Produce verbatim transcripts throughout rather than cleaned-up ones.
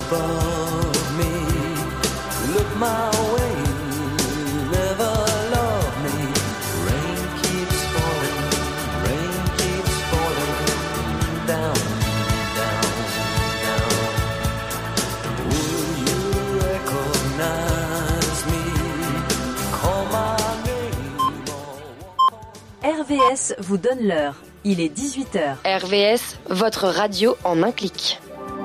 above me. Look my way, never love me. Rain keeps falling, rain keeps falling down, down, down. Will you recognize me? Call my name. R V S vous donne l'heure. Il est dix-huit heures. R V S, votre radio en un clic.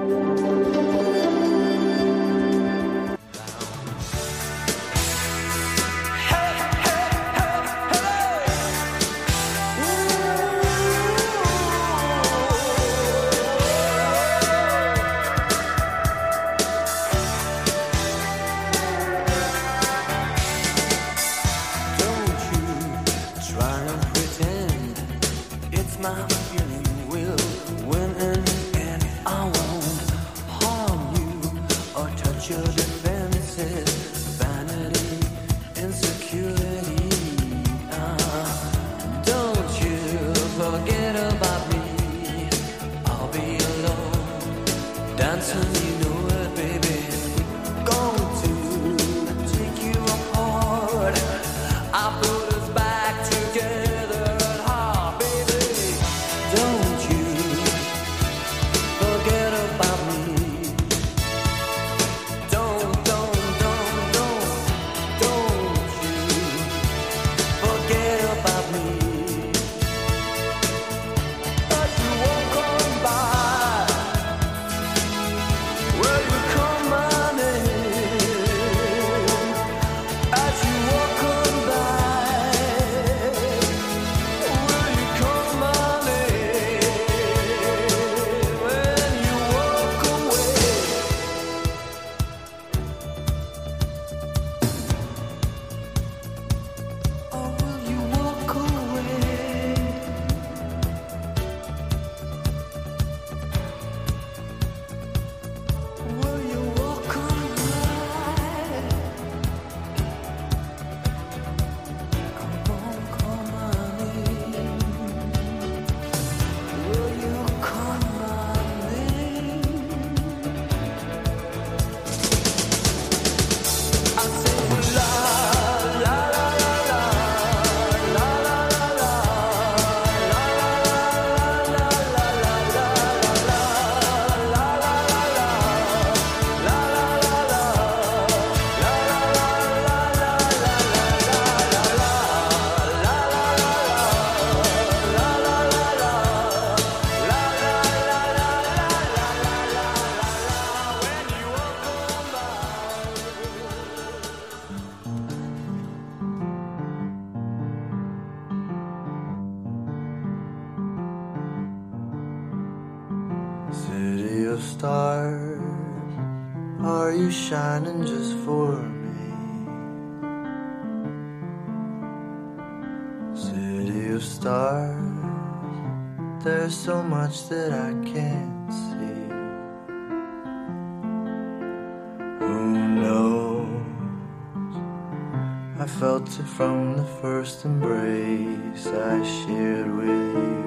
Shining just for me. City of stars, there's so much that I can't see. Who knows? I felt it from the first embrace I shared with you.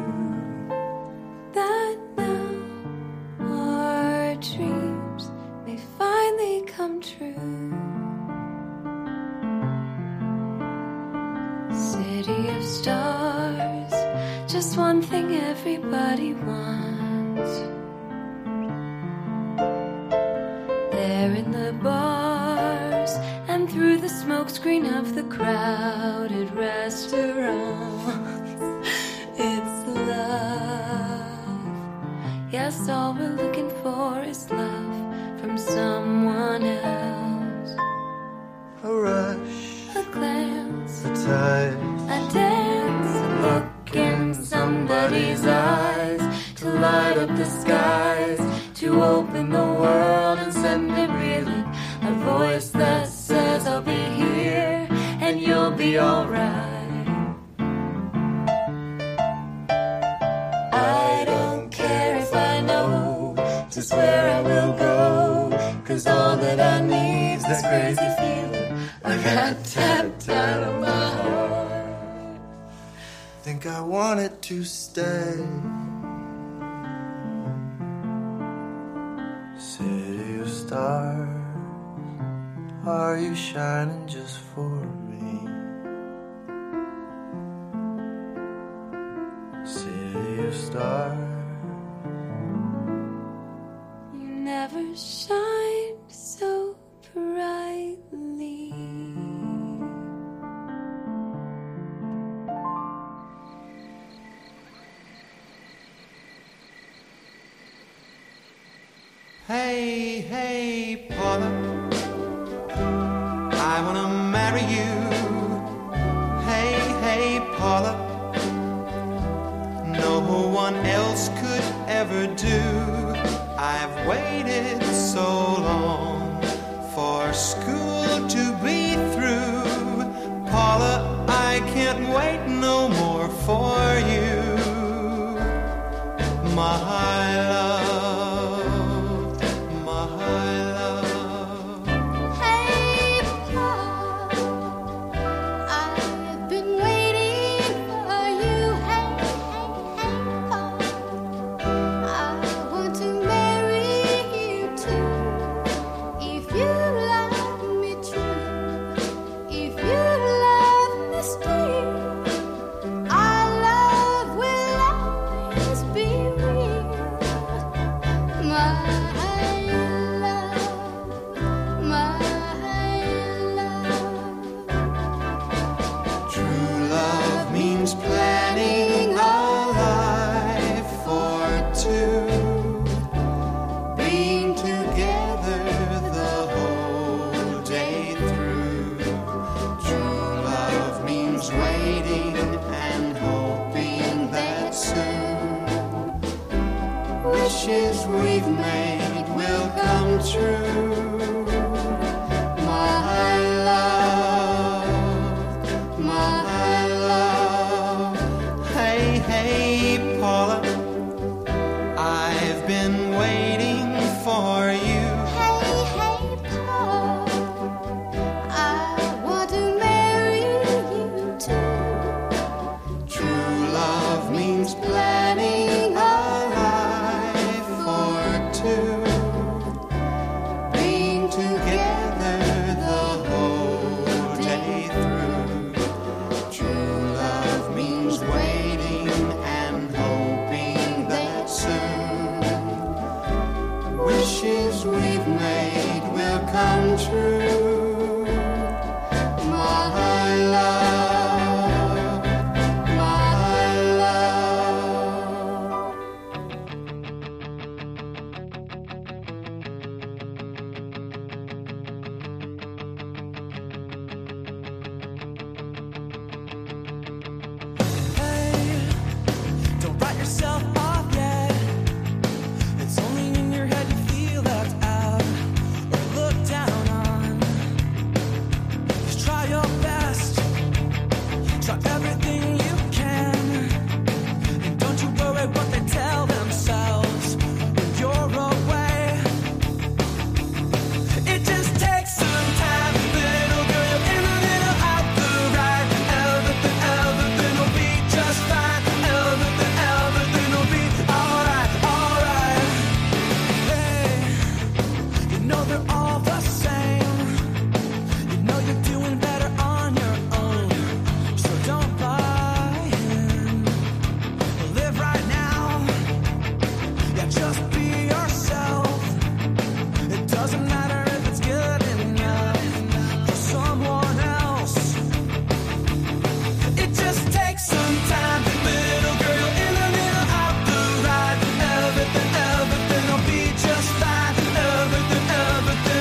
Everybody wants. There in the bars and through the smokescreen of the crowded restaurants, it's love. Yes, all we're looking for is love from someone else. A rush, a glance, a touch, a dance, a look in somebody's eyes, to light up the skies, to open the world and send it reeling. A voice that says I'll be here and you'll be alright. I don't care if I know just where I will go, 'cause all that I need's this crazy feeling I got tapped out of my heart. Think I want it to stay. City of stars, are you shining just for me? City of stars, you never shine so brightly. Hey, hey, Paula, I wanna marry you. Hey, hey, Paula, no one else could ever do. I've waited so long for school to be through. Paula, I can't wait no more for you, my love. We've made will come true, my love, my love. Hey, hey, Paula, I've been waiting for you. Hey, hey, Paul, I want to marry you too. True love means planning a being together the whole day through. True love means waiting and hoping that soon wishes we've made will come true, my love, my love. Everything, everything will be just fine. Everything, everything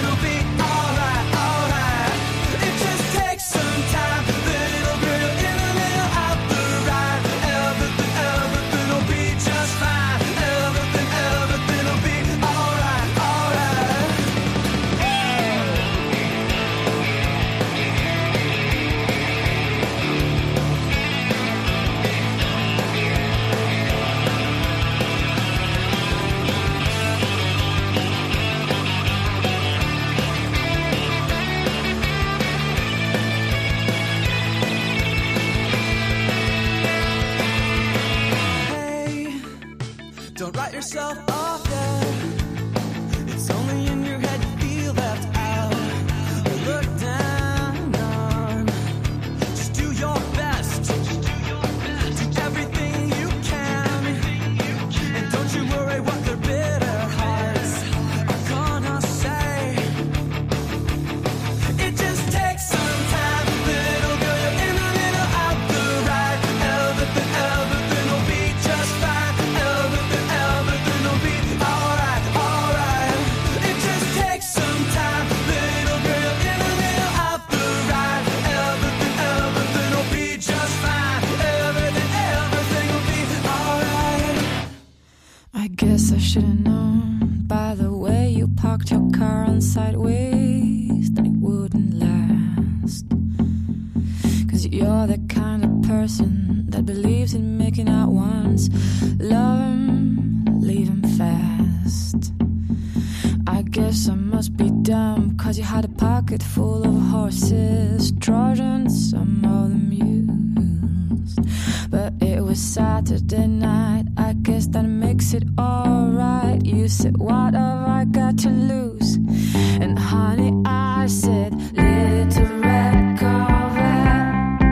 run sideways, then it wouldn't last. Cause you're the kind of person that believes in making out once. Love him, leave him fast. I guess I must be dumb, cause you had a pocket full of horses, Trojans, some of them used. But it was Saturday night, I guess that makes it alright. You said, what have I got to lose? And honey, I said, little red Corvette.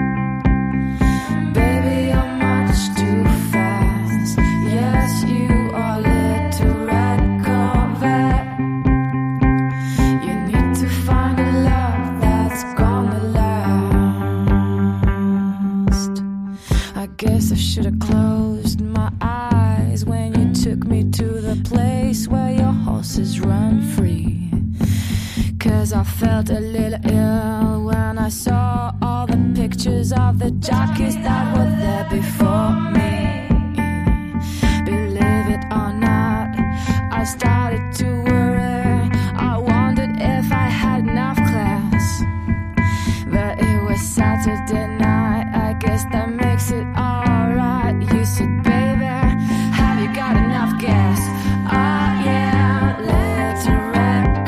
Baby, you're much too fast. Yes, you are little red Corvette. You need to find a love that's gonna last. I guess I should have closed my eyes when you took me to the place where your horses run free. Cause I felt a little ill when I saw all the pictures of the jockeys that were there before me. Believe it or not, I started to worry. I wondered if I had enough class. But it was Saturday night, I guess that makes it alright. You said, baby, have you got enough gas? Ah, yeah, let's red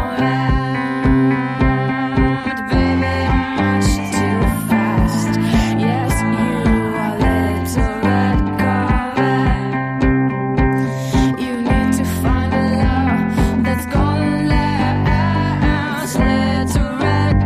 Corvette. Baby, I'm much too fast. Yes, you are little red Corvette. You need to find a love that's gonna last. Little red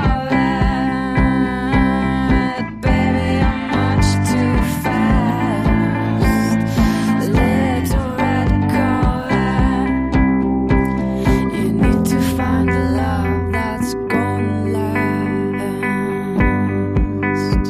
Corvette. Baby, I'm much too fast. Little red Corvette. You need to find a love that's gonna last.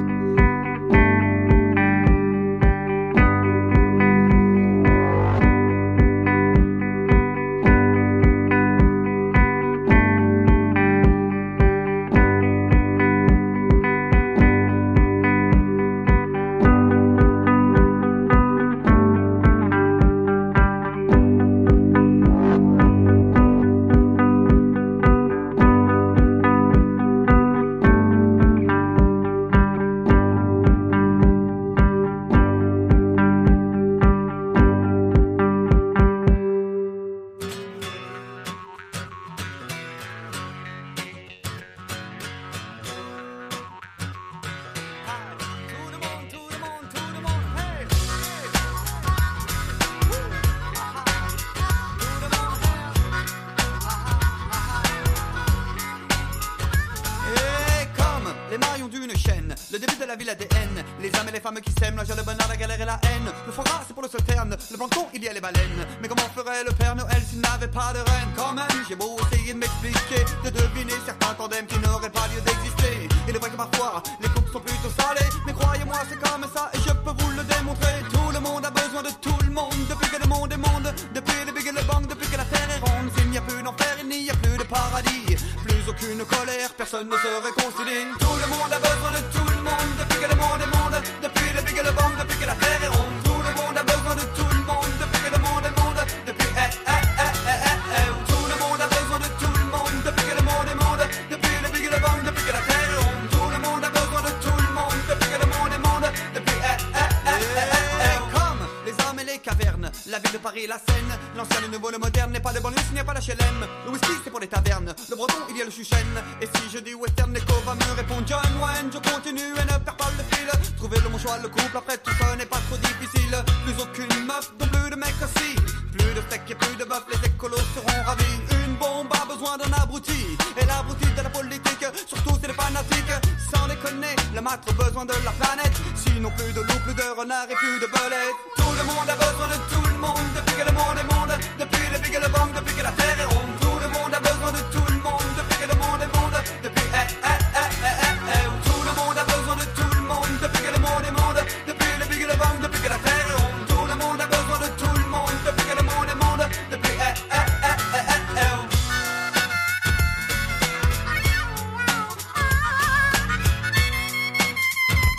Et comme les maillons d'une chaîne, le début de la vie, l'A D N, les âmes et les femmes qui s'aiment, la joie, le bonheur, la galère et la haine. Le foie gras, c'est pour le sauterne, le plancton, il y a les baleines. Mais comment ferait le Père Noël s'il n'avait pas de reine? Quand même, j'ai beau essayer de m'expliquer, de deviner certains tandems qui n'auraient pas lieu d'exister. Il est vrai que parfois, les couples sont plutôt salés, mais croyez-moi, c'est comme ça et je peux vous le démontrer. Tout le monde a besoin de tout le monde, depuis que le monde est monde, depuis le big et le bang, depuis que la terre est ronde. S'il n'y a plus d'enfer, il n'y a plus de paradis, plus aucune colère, personne ne se réconcilie. Tout le monde a besoin de tout le monde, depuis que le monde est monde, depuis le big et le bang, depuis que la terre est ronde. Tout le monde a besoin de tout le monde, depuis que le monde est monde, depuis eh eh eh eh eh eh. Tout le monde a besoin de tout le monde, depuis que le monde est monde, depuis le big et le bang, depuis que la terre est ronde. Tout le monde a besoin de tout le monde, depuis que le monde est monde, depuis eh eh eh eh eh eh. Comme les âmes et les cavernes, la ville de Paris et la Seine, l'ancien, le nouveau, le moderne, n'est pas de banlieue, s'il n'y a pas la H L M. Le whisky c'est pour les tavernes, le breton il y a le chuchène. Et si je dis western, l'écho va me répondre John Wayne. Je continue et ne perds pas le fil. Trouver le bon choix, le couple, après tout ça n'est pas trop difficile. Plus aucune meuf, donc plus de mecs aussi. Plus de steak et plus de bœuf, les écolos seront ravis. Une bombe a besoin d'un abruti, et l'abruti de la politique, surtout c'est les fanatiques. Sans déconner, le maître a besoin de la planète. Sinon plus de loups, plus de renards et plus de belettes. Tout le monde a besoin de tout le monde, depuis que le monde est monde, depuis le big et le bang, depuis que la terre est ronde. Tout le monde a besoin de tout le monde, depuis que le monde est monde, depuis eh eh eh eh eh eh. Tout le monde a besoin de tout le monde, depuis que le monde est monde, depuis le big et le bang, depuis que la terre est ronde. Tout le monde a besoin de tout le monde, depuis que le monde est monde, depuis eh eh eh eh eh eh.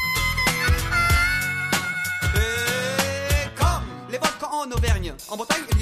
Et comme les volcans en Auvergne, en Bretagne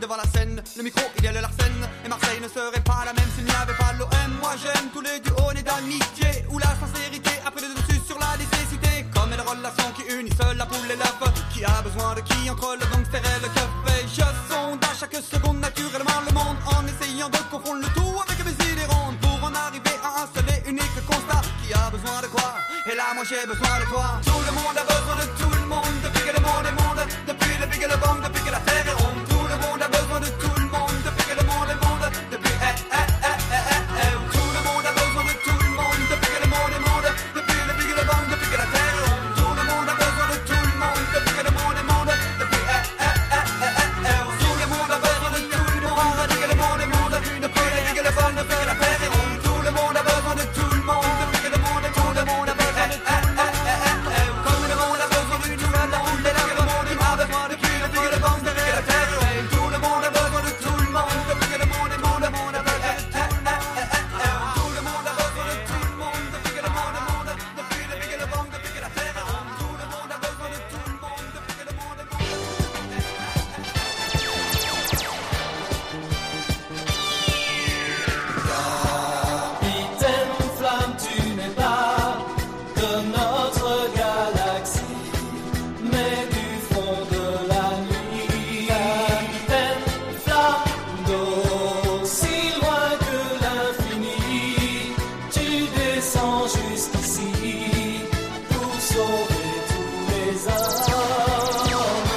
devant la scène. Le micro, il y a le Larsen. Et Marseille ne serait pas la même s'il n'y avait pas l'O M. Moi j'aime tous les duos nés d'amitié, où la sincérité a pris le dessus sur la nécessité. Comme une relation qui unit seule la poule et l'œuf. Qui a besoin de qui entre le gangster et le keuf. Et je sonde à chaque seconde naturellement le monde, en essayant de confondre le tout avec mes idées rondes, pour en arriver à un seul et unique constat. Qui a besoin de quoi? Et là moi j'ai besoin de toi. Tout le monde a besoin de tout le monde, depuis que le monde est monde, depuis le big et le bang, depuis que la terre est ronde. Tout le monde a besoin de tout le monde, depuis que le monde est monde, depuis eh eh eh eh eh eh. Tout le monde a besoin de tout le monde, depuis que le monde est monde, depuis le big et le bang, depuis que la terre est ronde. Tout le monde a besoin de tout le monde, depuis que le monde est monde, depuis eh eh eh eh eh eh. Tout le monde a besoin de tout le monde, depuis que le monde est monde, depuis le big et le bang, depuis que la terre est ronde. Tout le monde a besoin de tout le monde, depuis que le monde est monde, le monde a besoin de eh eh eh eh eh. Comme le monde a besoin de tout le monde, depuis que le monde a besoin depuis le big et le bang, depuis que la terre est ronde. Tout le monde a besoin de tout le monde, depuis que le monde est monde, le monde a besoin de eh eh eh eh eh. Tout le monde a besoin de tout le monde, depuis que le monde est monde, depuis le big et le bang, depuis que la terre est ronde. Tout le monde a besoin de tout le monde, depuis que le monde est monde. Capitaine Flamme, tu n'es pas de notre galaxie, mais du fond de la nuit. Capitaine Flamme, d'aussi loin que l'infini, tu descends jusqu'ici pour sauver tous les hommes.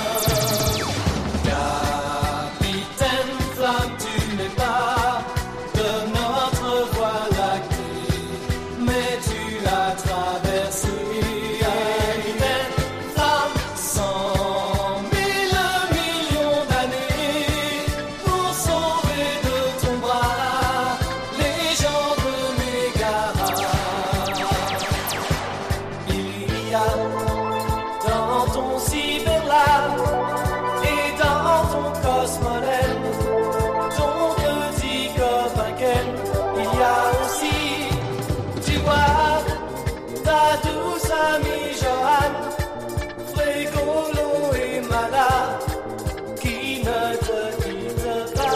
Capitaine Flamme, tu n'es pas de notre voie lactée, mais tu l'as traversée. Capitaine Flamme, cent mille millions d'années pour sauver de ton bras les gens de Mégara. Il y a dans ton cyberlab et dans ton cosmolène ton petit copain Ken. Il y a aussi, tu vois, ta douce amie Johan, Frégolo et Mala, qui ne te quittent pas.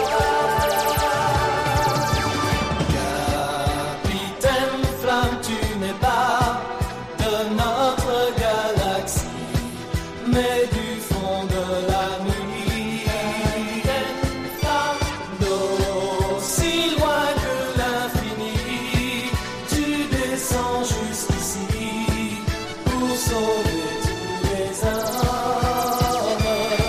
Capitaine Flamme, tu n'es pas de notre galaxie, mais du fond de la nuit. Capitaine Flamme, d'aussi loin que l'infini, tu descends jusqu'ici pour sauver tous les hommes.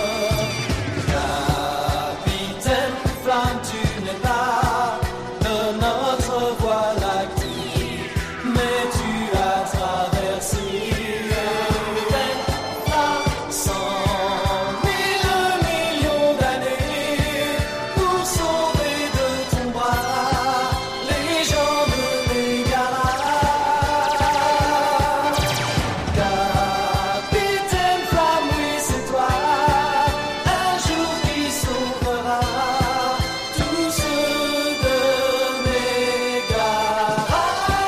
Capitaine Flamme, tu n'es pas de notre voie lactée, mais tu as traversé. Capitaine Flamme, cent mille millions d'années pour sauver de ton bras les gens de Mégara. Capitaine Flamme, oui c'est toi, un jour qui sauvera tous ceux de Mégara.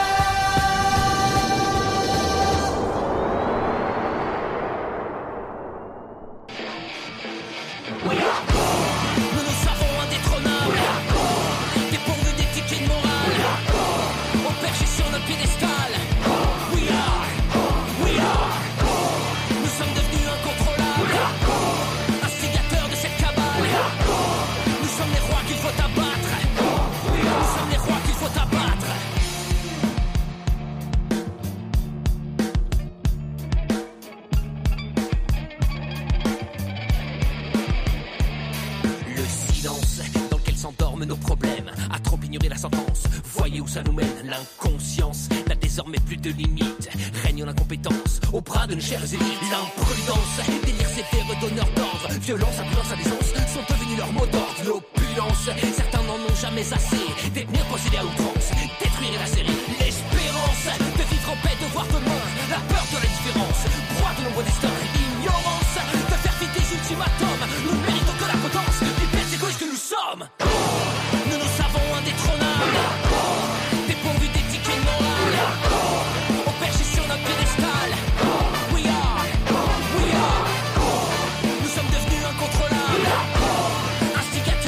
Nous nous savons indétrônables, dépourvus d'éthique et de morale, on perché sur notre piédestal. We are, we are, nous sommes devenus incontrôlables, instigateurs de cette cabale. Nous sommes les rois qu'il faut abattre, nous sommes les rois qu'il faut abattre. Le silence dans lequel s'endorment nos problèmes a trop ignoré la sentence. Voyez où ça nous mène. L'inconscience n'a désormais plus de limites. Règne l'incompétence au bras de nos chères élites. L'imprudence, délire sévère, donneur d'ordre. Violence, imprudence, indécence sont devenus leur mot d'ordre. L'opulence, certains n'en ont jamais assez. Détenir, posséder à outrance, détruire la série. L'espérance de vivre en paix, de voir demain. La peur de la différence, proie de nombreux destins. Ignorance, de faire vite des ultimatums. Nous méritons que la potence, les bêtes égoïstes que nous sommes. Nous nous savons indétrônables, dépourvus d'éthique et de morale, on perché sur notre piédestal. We are, we are, nous sommes devenus incontrôlables, instigateurs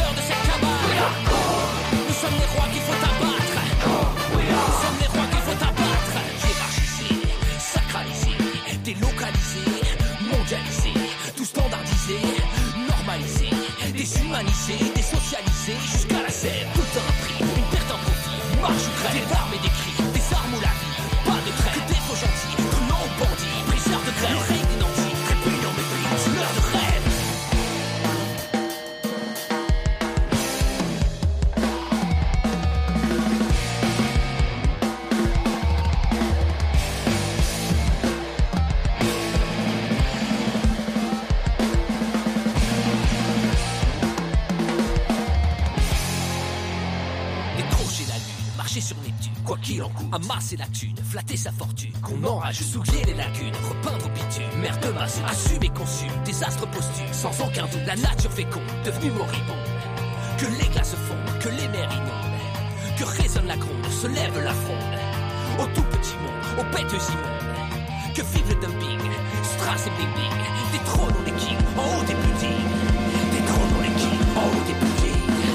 Dévalisé, désocialisé, jusqu'à la sève. Tout un prix, une perte en profit, marche ou crève. Des larmes et des cris, des armes ou la vie. Pas de trêve, que des faux gentils, truands ou bandits, briseurs de grève. Le règne des nantis, répugnant mépris, tueurs de rêve. Sur Neptune, quoi qu'il en coûte, amasser la thune, flatter sa fortune, qu'on enrage, souiller les lagunes, repeindre au bitume, merde de masse, assume et consume, désastre posthume, sans aucun doute, la nature féconde, devenue moribonde, que les glaces fondent, que les mers inondent, que résonne la gronde, se lève la fronde, au tout petit monde, aux bêtes immondes, que vive le dumping, strass et bling bling, des trônes ont des kings, en haut des buildings, des trônes ont les kings, en haut des buildings.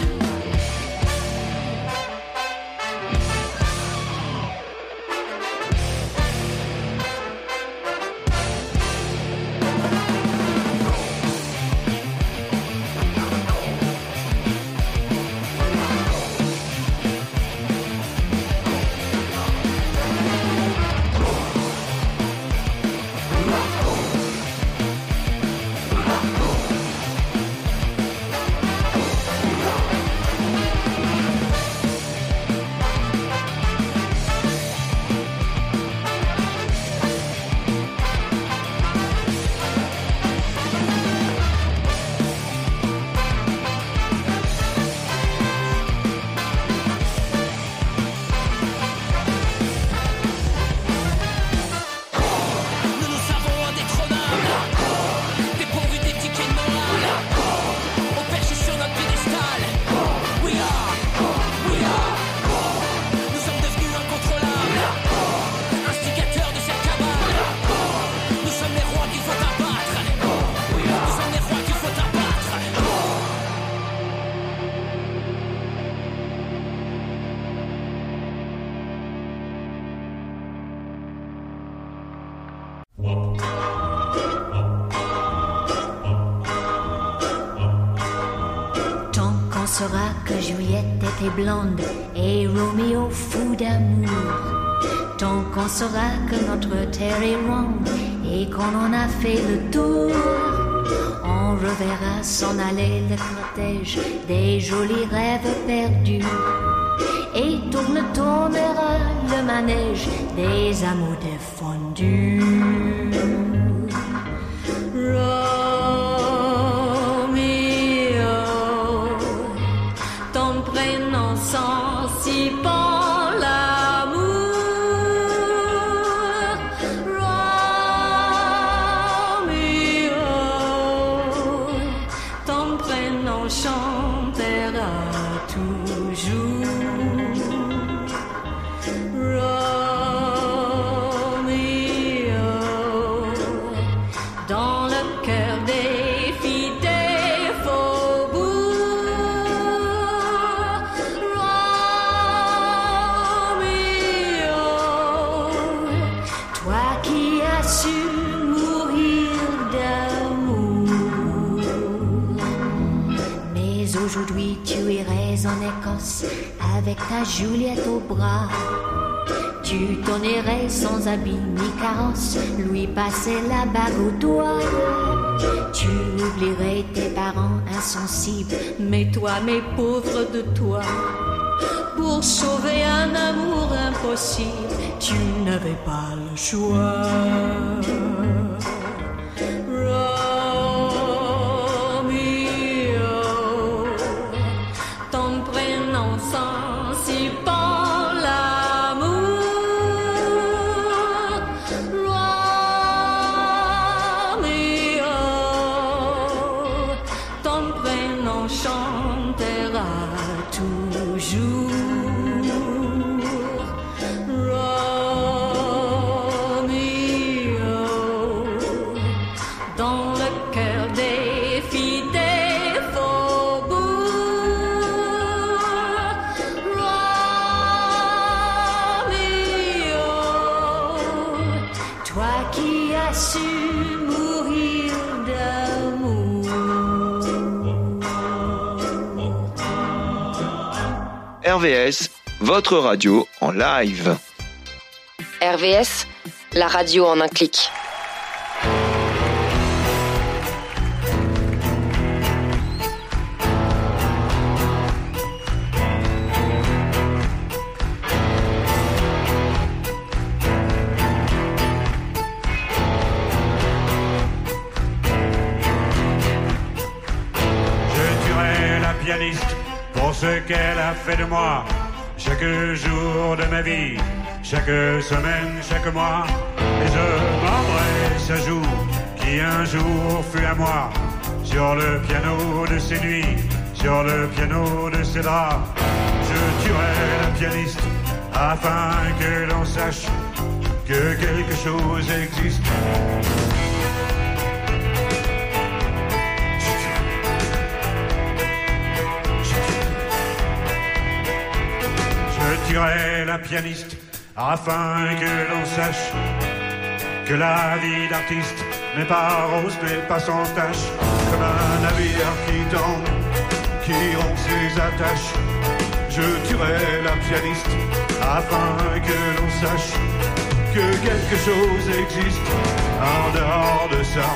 Saura que Juliette était blonde et Roméo fou d'amour. Tant qu'on saura que notre terre est ronde et qu'on en a fait le tour, on reverra s'en aller le cortège des jolis rêves perdus et tourne tournera le manège des amours défendus. Aujourd'hui tu irais en Écosse avec ta Juliette au bras. Tu t'en irais sans habit ni carrosse, lui passer la bague au doigt. Tu oublierais tes parents insensibles, mais toi, mes pauvres de toi, pour sauver un amour impossible, tu n'avais pas le choix. Su mourir d'amour. R V S, votre radio en live. R V S, la radio en un clic. Pour ce qu'elle a fait de moi, chaque jour de ma vie, chaque semaine, chaque mois. Et je m'embrasse sa joue qui un jour fut à moi, sur le piano de ses nuits, sur le piano de ses draps. Je tuerai la pianiste afin que l'on sache que quelque chose existe. Je tuerai la pianiste afin que l'on sache que la vie d'artiste n'est pas rose, n'est pas sans tache, comme un navire qui tombe, qui rompt ses attaches. Je tuerai la pianiste afin que l'on sache que quelque chose existe en dehors de ça.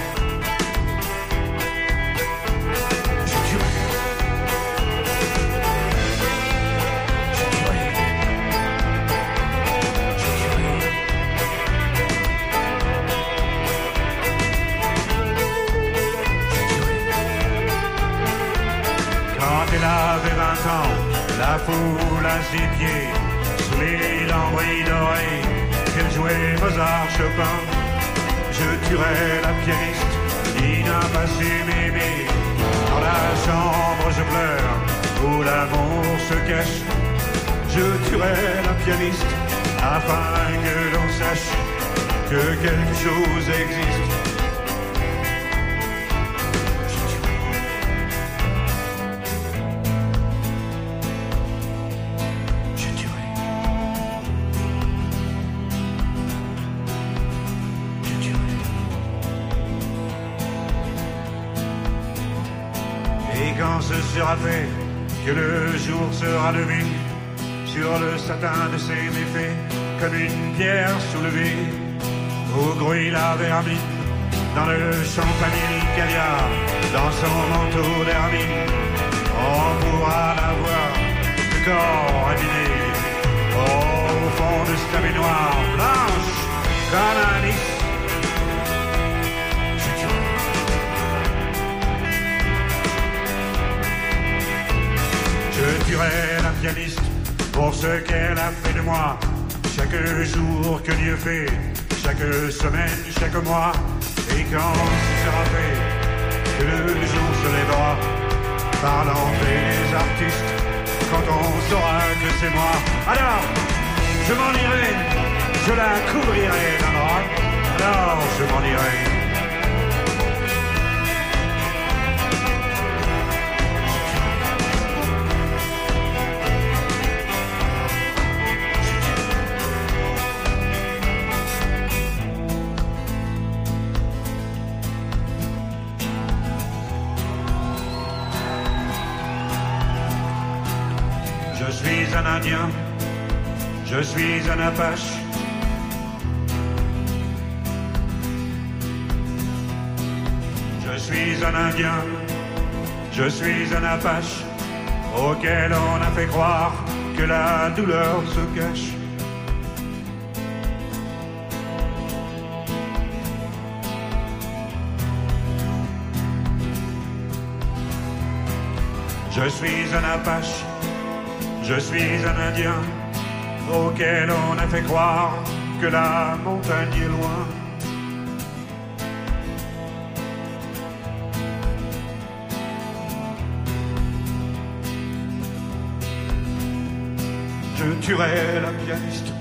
Elle avait vingt ans, la foule à ses pieds, sous les lambris dorés, qu'elle jouait Mozart, Chopin. Je tuerai la pianiste qui n'a pas su m'aimer. Dans la chambre je pleure, où l'amour se cache. Je tuerai la pianiste afin que l'on sache que quelque chose existe. Ce sera fait, que le jour sera levé sur le satin de ses méfaits, comme une pierre soulevée au bruit la vermine, dans le champagne caviar, dans son manteau d'hermine. On pourra la voir, le corps abîmé, au fond de cette baignoire blanche comme un lys. Je tuerai la pianiste pour ce qu'elle a fait de moi, chaque jour que Dieu fait, chaque semaine, chaque mois. Et quand ce sera fait, que le jour se lèvera, parlant des artistes, quand on saura que c'est moi, alors je m'en irai, je la couvrirai d'un drap, alors je m'en irai. Je suis un Indien, je suis un Apache. Je suis un Indien, je suis un Apache, auquel on a fait croire que la douleur se cache. Je suis un Apache, je suis un Indien, auquel on a fait croire que la montagne est loin. Je tuerai la pianiste.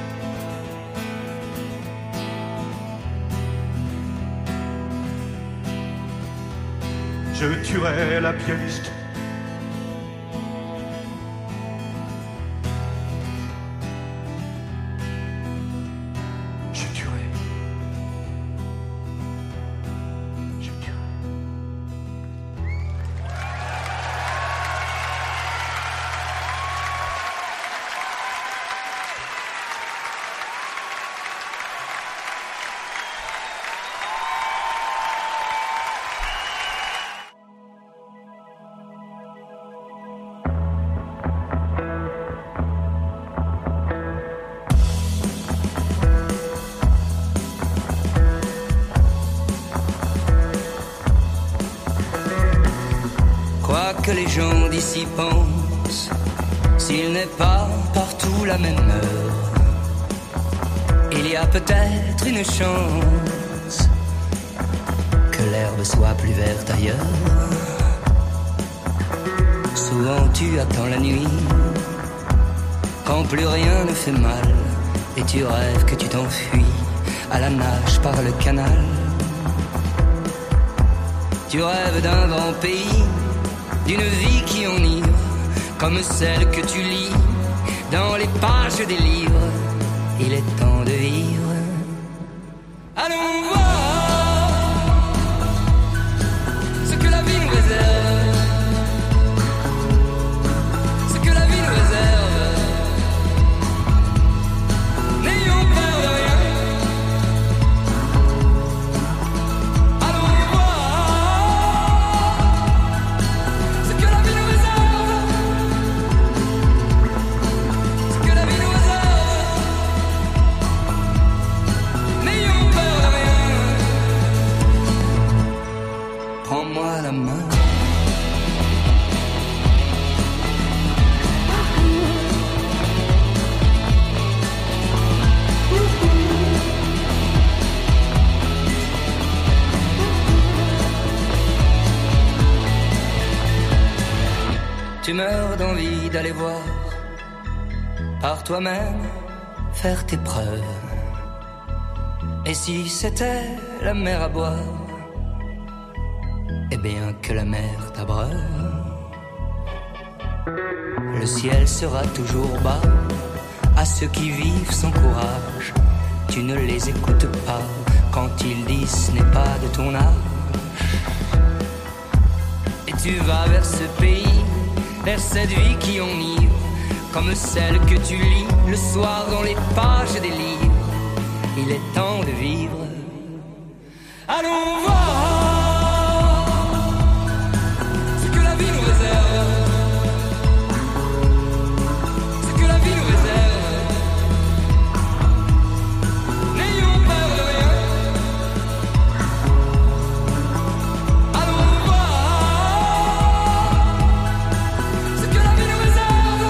Je tuerai la pianiste. les gens d'ici pensent, s'il n'est pas partout la même heure, il y a peut-être une chance que l'herbe soit plus verte ailleurs. Souvent tu attends la nuit, quand plus rien ne fait mal, et tu rêves que tu t'enfuis à la nage par le canal. Tu rêves d'un grand pays, d'une vie qui enivre, comme celle que tu lis dans les pages des livres. Il est temps de vivre. Allons voir ce que la vie nous réserve, ce que la vie nous réserve. N'ayons peur de rien. Allons voir ce que la vie nous réserve, ce que la vie nous réserve. N'ayons peur de rien. Prends-moi la main. Tu meurs d'envie d'aller voir par toi-même, faire tes preuves. Et si c'était la mer à boire, eh bien que la mer t'abreuve. Le ciel sera toujours bas à ceux qui vivent sans courage. Tu ne les écoutes pas quand ils disent ce n'est pas de ton âge. Et tu vas vers ce pays, vers cette vie qui enivre, comme celle que tu lis le soir dans les pages des livres. Il est temps de vivre. Allons voir ce que la vie nous réserve, ce que la vie nous réserve. N'ayons peur de rien. Allons voir ce que la vie nous réserve,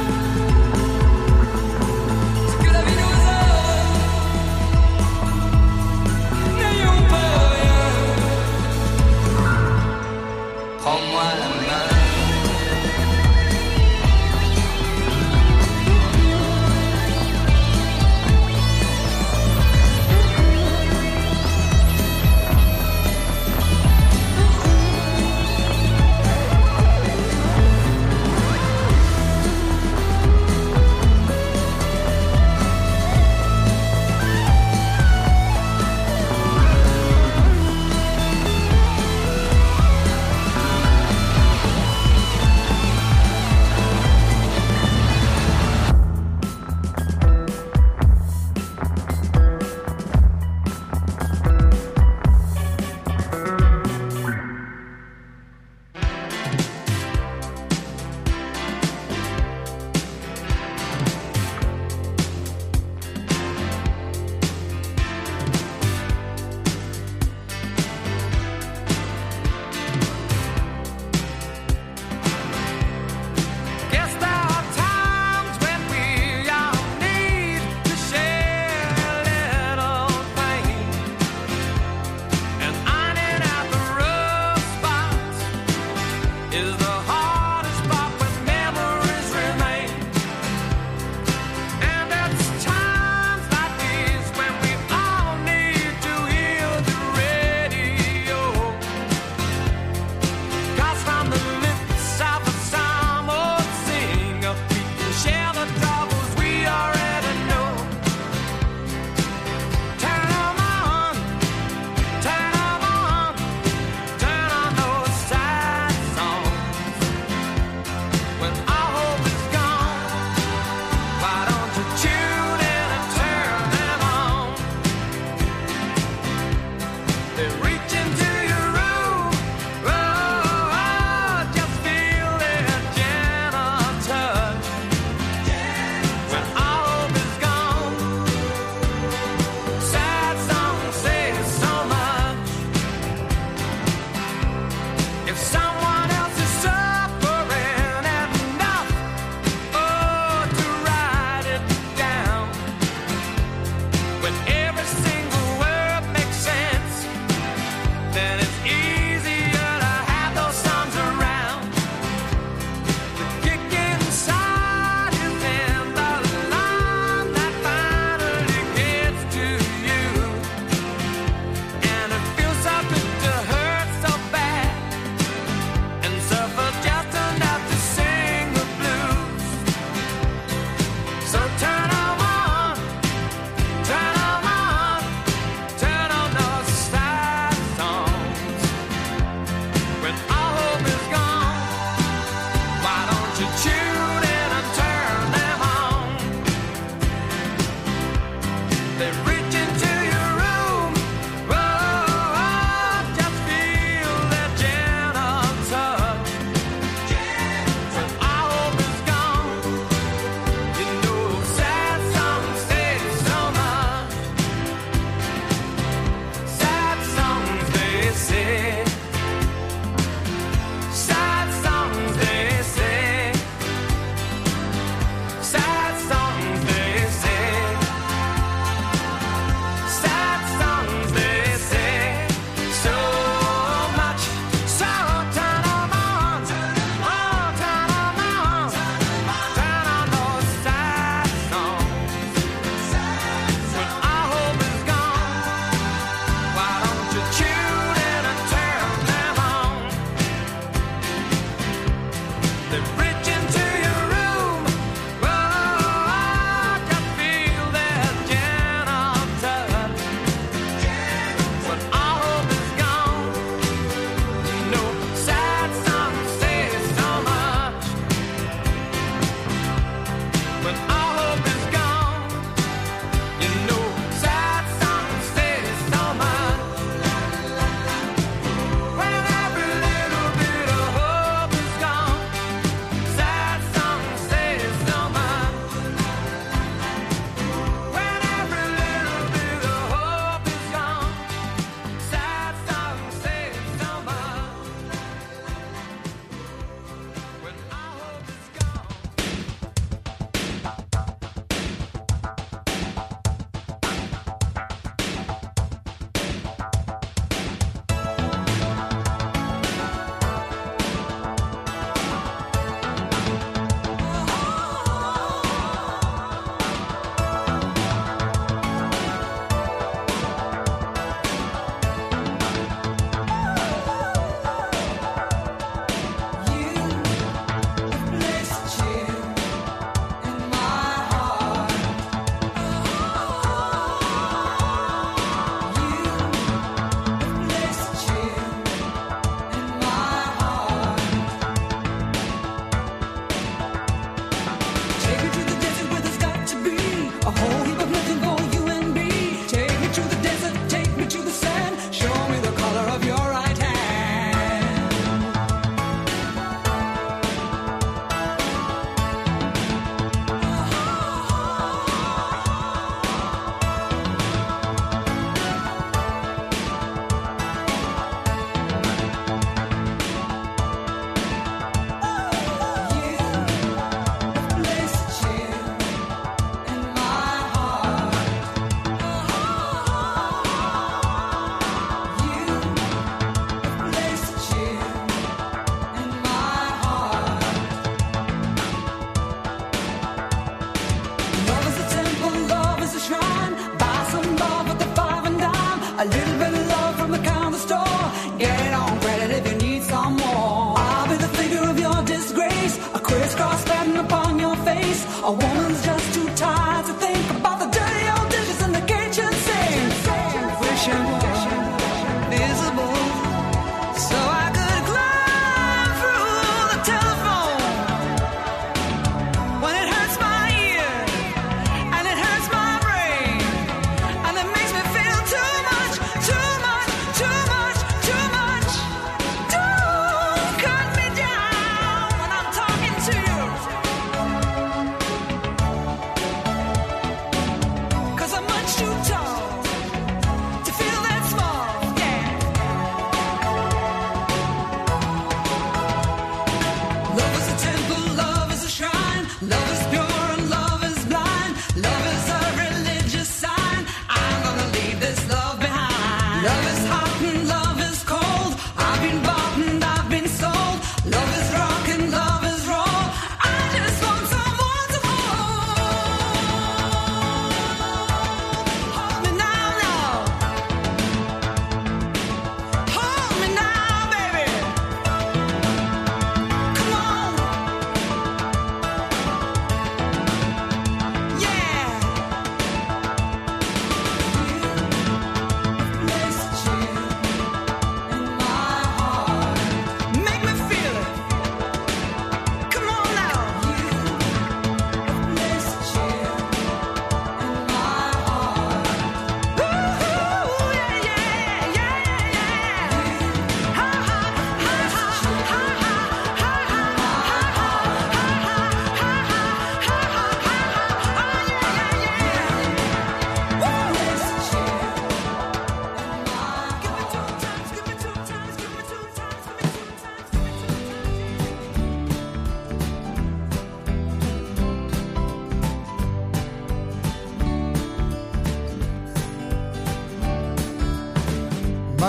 ce que la vie nous réserve. N'ayons peur de rien.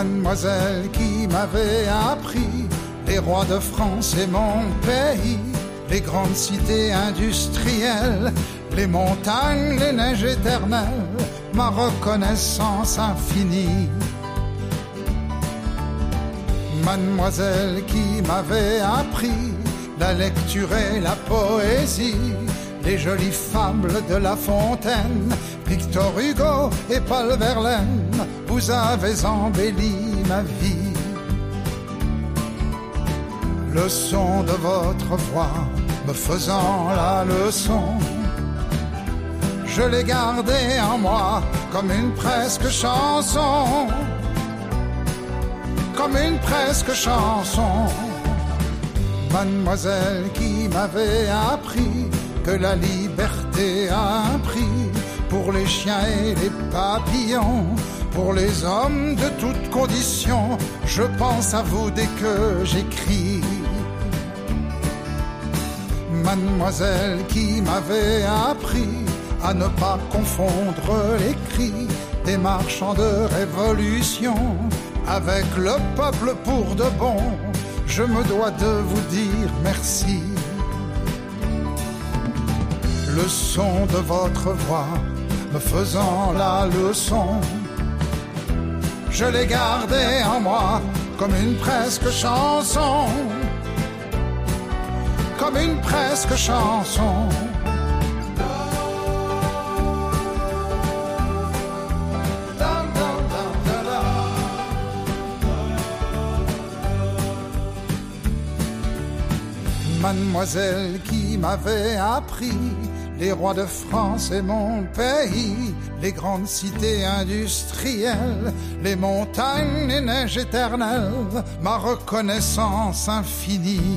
Mademoiselle qui m'avait appris les rois de France et mon pays, les grandes cités industrielles, les montagnes, les neiges éternelles, ma reconnaissance infinie. Mademoiselle qui m'avait appris la lecture et la poésie, les jolies fables de La Fontaine, Victor Hugo et Paul Verlaine, vous avez embelli ma vie. Le son de votre voix me faisant la leçon, je l'ai gardé en moi comme une presque chanson, comme une presque chanson. Mademoiselle qui m'avait appris que la liberté a un prix pour les chiens et les papillons, pour les hommes de toutes conditions. Je pense à vous dès que j'écris. Mademoiselle qui m'avait appris à ne pas confondre les cris des marchands de révolution avec le peuple pour de bon. Je me dois de vous dire merci. Le son de votre voix me faisant la leçon, je l'ai gardé en moi comme une presque chanson, comme une presque chanson. Mademoiselle qui m'avait appris les rois de France et mon pays, les grandes cités industrielles, les montagnes, les neiges éternelles, ma reconnaissance infinie.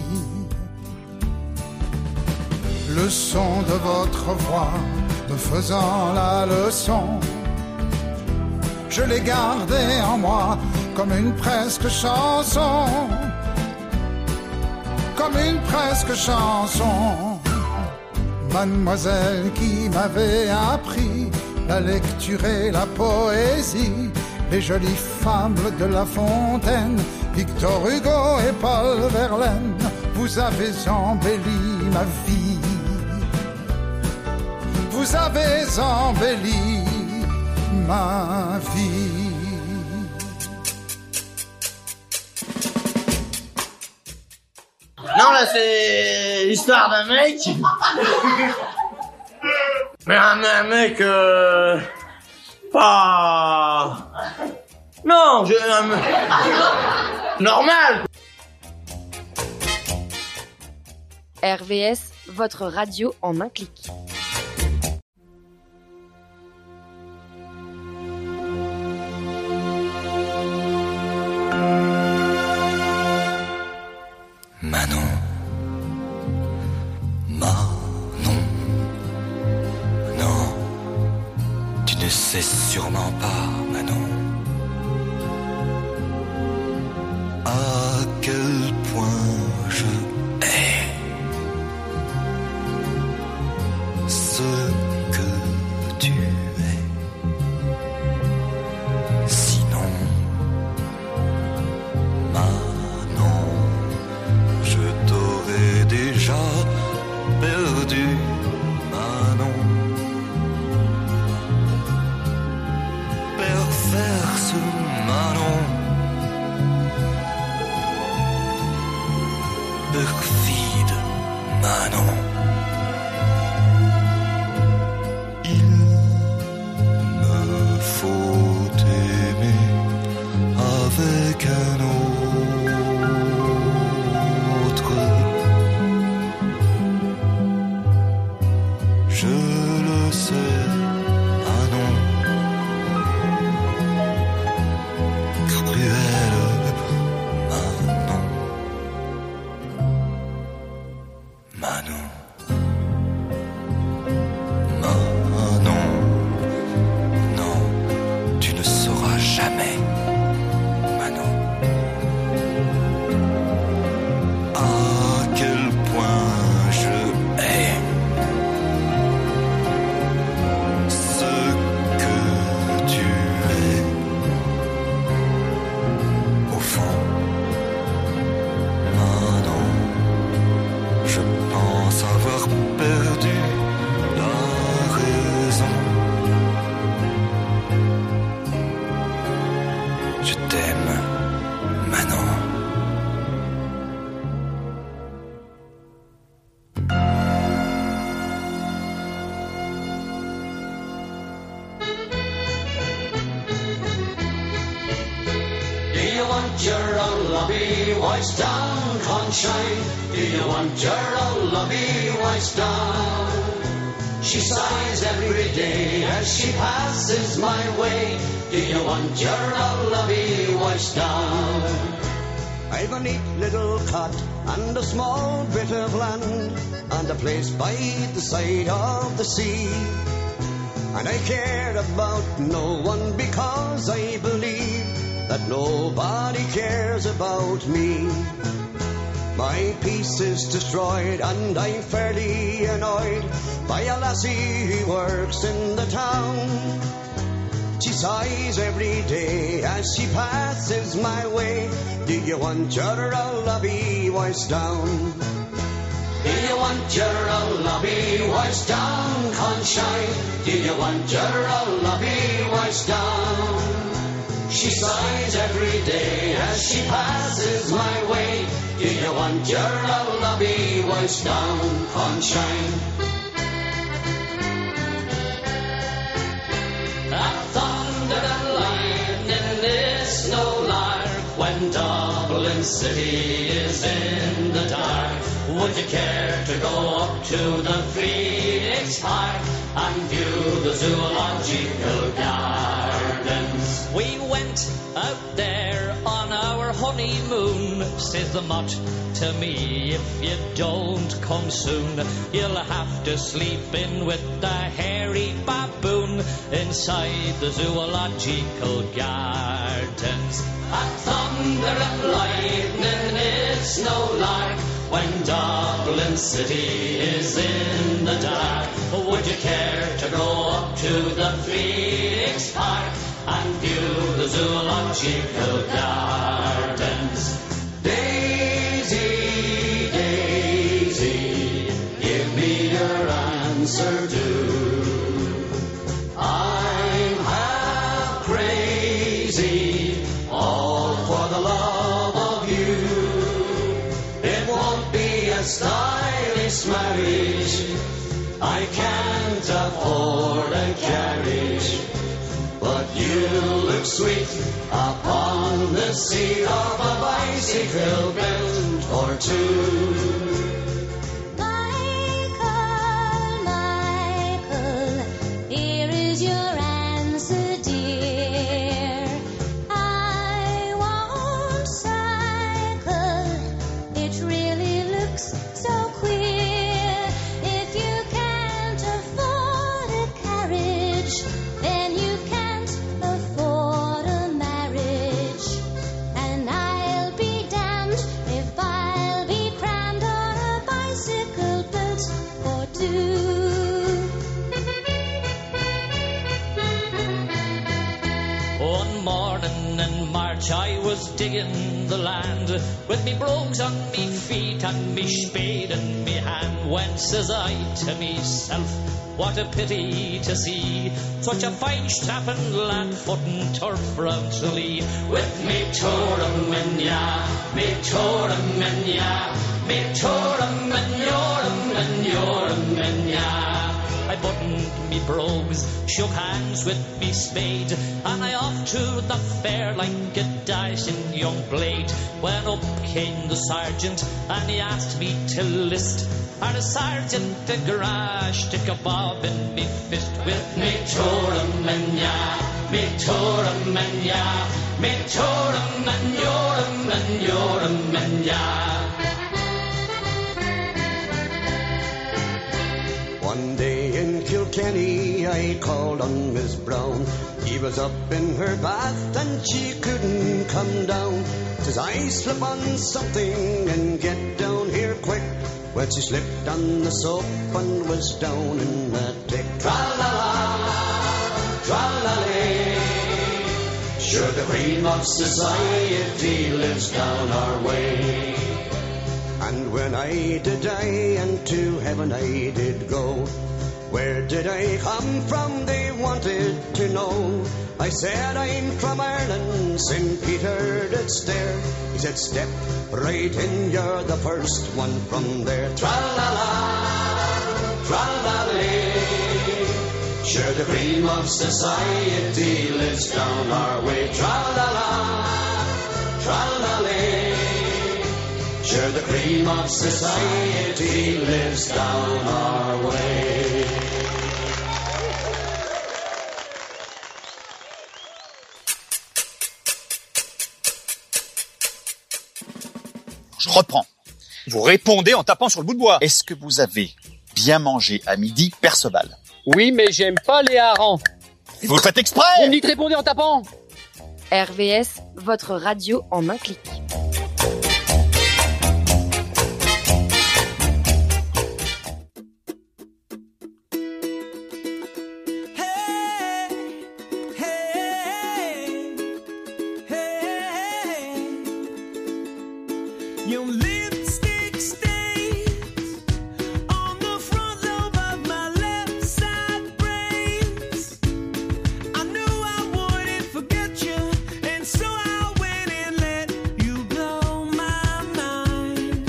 Le son de votre voix me faisant la leçon, je l'ai gardé en moi comme une presque chanson, comme une presque chanson. Mademoiselle qui m'avait appris la lecture et la poésie, les jolies fables de La Fontaine, Victor Hugo et Paul Verlaine, vous avez embelli ma vie. Vous avez embelli ma vie. Non, là, c'est l'histoire d'un mec. Mais un, un mec, euh... pas... Non, je... Un... normal. R V S, votre radio en un clic. Manon, Manon, non, tu ne sais sûrement pas, Manon, à quel point je hais ce que tu es. Sinon, Manon, je t'aurais déjà perdu, Manon. Perverse Manon, perfide Manon. Il me faut aimer avec un autre. Je le sais, Manon, cruelle Manon, Manon, Manon, non, tu ne sauras jamais, Manon, à quel point je hais ce que tu es. lovey wife down, Conshine? Do you want your old lovey wife down? She sighs every day as she passes my way. Do you want your old lovey wife down? I've a neat little cot and a small bit of land and a place by the side of the sea. And I care about no one because I believe that nobody cares about me. My peace is destroyed and I'm fairly annoyed by a lassie who works in the town. She sighs every day as she passes my way. Do you want your old lovey wife down? Do you want your old lovey wife down, Conshine? Do you want your old lovey wife down? She sighs every day as she passes my way. Do you want your old lovey wife down, Conshine? That thunder and lightning is no lark when Dublin City is in the dark. Would you care to go up to the Phoenix Park and view the zoological gardens? We went out there on our honeymoon. Says the mutt to me, if you don't come soon, you'll have to sleep in with the hairy baboon inside the zoological gardens. And thunder and lightning is no lark when Dublin City is in the dark. Would you care to go up to the Phoenix Park and view the zoological gardens? Daisy, Daisy, give me your answer too. I'm half crazy, all for the love of you. It won't be a stylish marriage, I can't afford a carriage, but you look sweet upon the seat of a bicycle belt or two. Michael, Michael, here is your answer, dear. I won't cycle, it really looks so queer. If you can't afford a carriage, then you can't afford a marriage. And I'll be damned if I'll be crammed on a bicycle built for two. One morning in March I was digging the land with me brogues on me feet and me spade in me hand, when says I to meself, what a pity to see such a fine strapping lad footing turf round Tralee, with me torum-in-ya, me torum-in-ya, me torum-in-yorum and yorum-in-ya. I buttoned me brogues, shook hands with me spade, and I off to the fair like a dashing young blade, when up came the sergeant and he asked me to list. And a sergeant a garage stick a bob in me fist, with me torum-in-ya, me torum-in-ya, me torum-in-yorum and yorum-in-ya. One day in Kilkenny I called on Miss Brown. He was up in her bath and she couldn't come down. Says I slip on something and get down here quick. Well, she slipped on the soap and was down in the tick. Tra-la-la, tra-la-lay. Sure the cream of society lives down our way. And when I did die and to heaven I did go, where did I come from, they wanted to know. I said I'm from Ireland, Saint Peter did stare. He said step right in, you're the first one from there. Tra-la-la, tra-la-lay. Sure the cream of society lives down our way. Tra-la-la, tra-la-lay. Sure, the cream of society lives down our way. Je reprends. Vous répondez en tapant sur le bout de bois. Est-ce que vous avez bien mangé à midi, Perceval? Oui, mais j'aime pas les harengs. Et vous le faites exprès? Vous me dites répondez en tapant. R V S, votre radio en un clic. Your lipstick stains on the front lobe of my left side brains. I knew I wouldn't forget you, and so I went and let you blow my mind.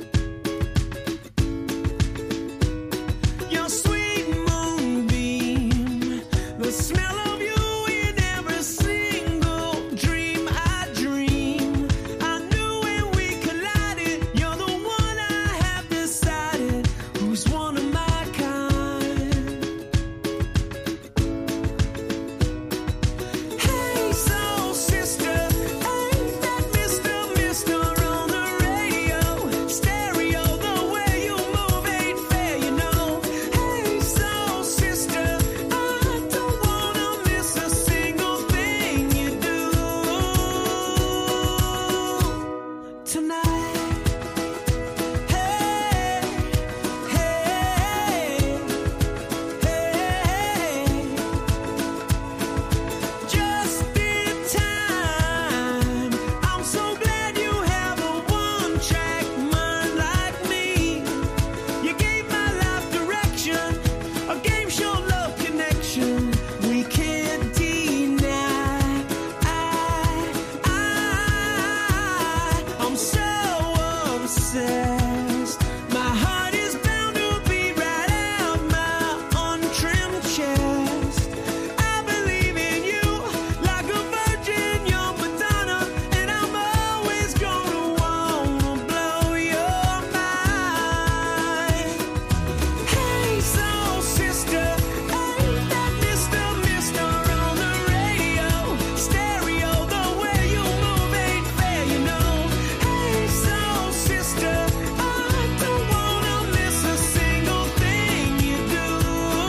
Your sweet moonbeam, the smell of you in every single dream I dream. I knew when we collided, you're the one I have decided who's one of my kind. Hey, soul sister, ain't that Mister Mister on the radio? Stereo, the way you move ain't fair, you know. Hey, soul sister, I don't wanna miss a single thing you do tonight. Hey, hey, hey, just in time. I'm so glad you have a one-track mind like me. You gave my life direction, a game show love connection we can't deny. I, I, I'm so obsessed. My heart is bound to be right out my untrimmed chest. I believe in you like a virgin, you're Madonna, and I'm always gonna wanna blow your mind. Hey, soul sister, ain't that Mister Mister on the radio? Stereo, the way you move ain't fair, you know. Hey, soul sister, I don't wanna miss a single thing you do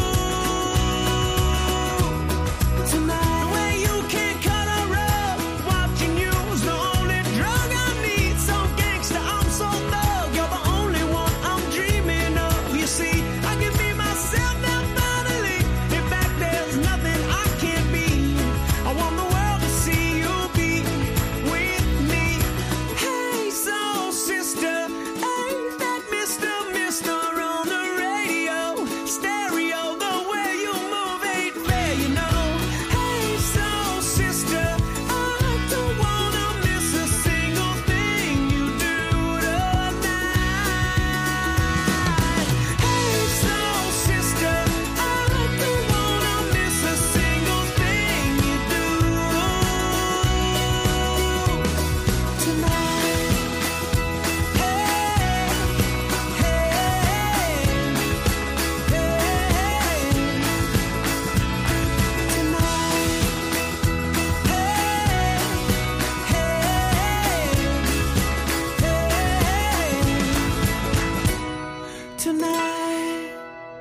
tonight. The way you can cut a rug, watching you's the only drug I need. So gangsta, I'm so thug, you're the only one I'm dreaming of. You see, I can be myself now finally. In fact, there's nothing I can't be. I want the world to see you be with me. Hey, soul sister, ain't that Mister Mister on the radio? Stereo, the way you move ain't fair, you know. Hey, soul sister, I don't wanna miss a single thing you do tonight. Hey, soul sister, I don't wanna miss a single thing you do tonight. Hey, hey, hey, tonight.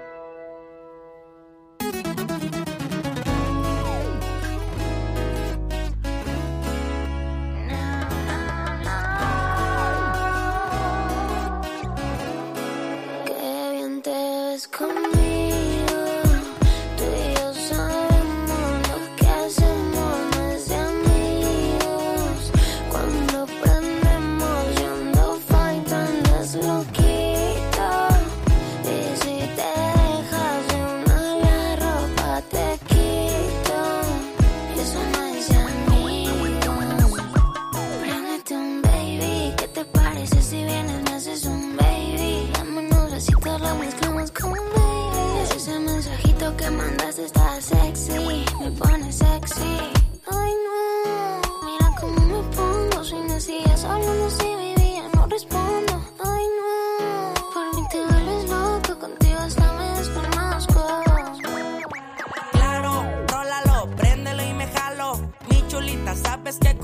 Qué bien te ves conmigo. Tú y yo sabemos lo que hacemos más de amigos. Cuando prendemos yo ando fine, tú andas loquito. Y si te dejas de una la ropa te quito. Eso no es de amigos. Préndete un baby. ¿Qué te parece si vienes me haces un baby? Dame unos besitos, lo mezclamos con baby. Ese mensajito que mandaste está sexy, me pone sexy. Ay no, mira cómo me pongo sin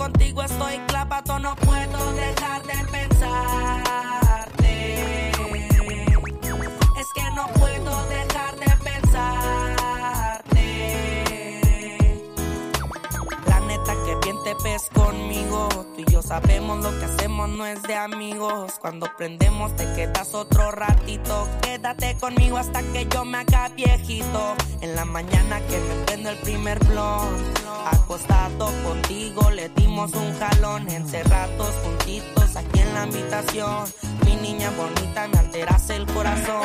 contigo estoy clavado, no puedo dejar de pensarte. Es que no puedo dejar de pensarte. La neta que bien te ves conmigo. Tú y yo sabemos lo que hacemos no es de amigos. Cuando prendemos te quedas otro ratito. Quédate conmigo hasta que yo me haga viejito. En la mañana que me prendo el primer blunt, acostado contigo le dimos un jalón. Encerrados juntitos aquí en la habitación. Mi niña bonita me alteras el corazón.